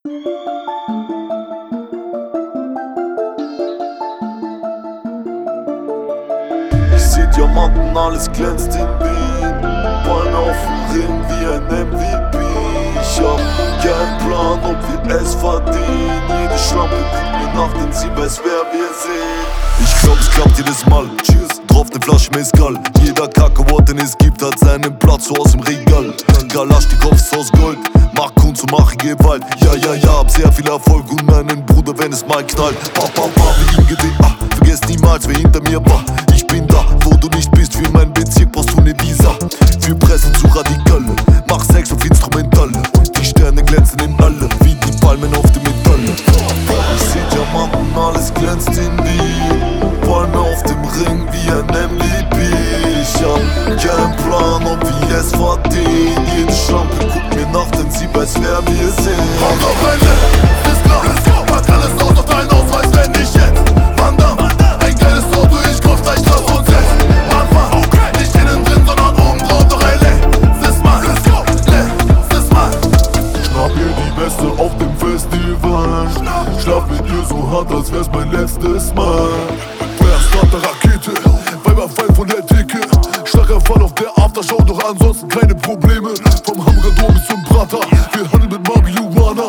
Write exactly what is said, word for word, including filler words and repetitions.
Ich seh Diamanten, alles glänzt in Wien. Palme auf dem Ring wie ein M V P. Ich hab keinen Plan, ob wir es verdienen. Jede Schlampe guckt mir nach, denn sie weiß, wer wir sind. Ich glaub, es klappt jedes Mal. Cheers, drauf ne Flasche Mezcal. Jeder Kakaoat, den es gibt, hat seinen Platz so aus dem Regal. Kalaschnikow ist aus Gold, mach Kunst und mache Gewalt. Ja, ja, ja, hab sehr viel Erfolg und meinen Bruder, wenn es mal knallt. Pa, pa, pa, wie ihm gedreht, ah, vergiss niemals, wer hinter mir war. Ich bin da, wo du nicht bist, für mein Bezirk brauchst du ne Visa. Für Presse zu Radikale, mach Sex auf Instrumentale. Und die Sterne glänzen im Alle, wie die Palmen auf dem Metalle. Ich seh Diamanten, alles glänzt in Wien. Palme auf dem Ring wie ein M V P. Ich hab keinen Plan, ob wir es verdienen. Jede Schlampe guckt mir nach, denn sie weiß, wer wir sind. Kommt auf ein Lift, ist klar, pack alles aus auf deinen Ausweis, wenn nicht jetzt. Van Damme, ein geiles Auto, ich kauf gleich, lass uns jetzt anfahren. Nicht innen drin, sondern oben drauf, doch ey, letztes Mal, letztes Mal. Schnapp mir die Beste auf dem Festival. Schlaf mit ihr so hart, als wär's mein letztes Mal. Start der Rakete, Weiber fallen von der Decke. Starker Fall auf der Aftershow, doch ansonsten keine Probleme. Vom Hamburger Dom bis zum Prater, wir handeln mit Marihuana.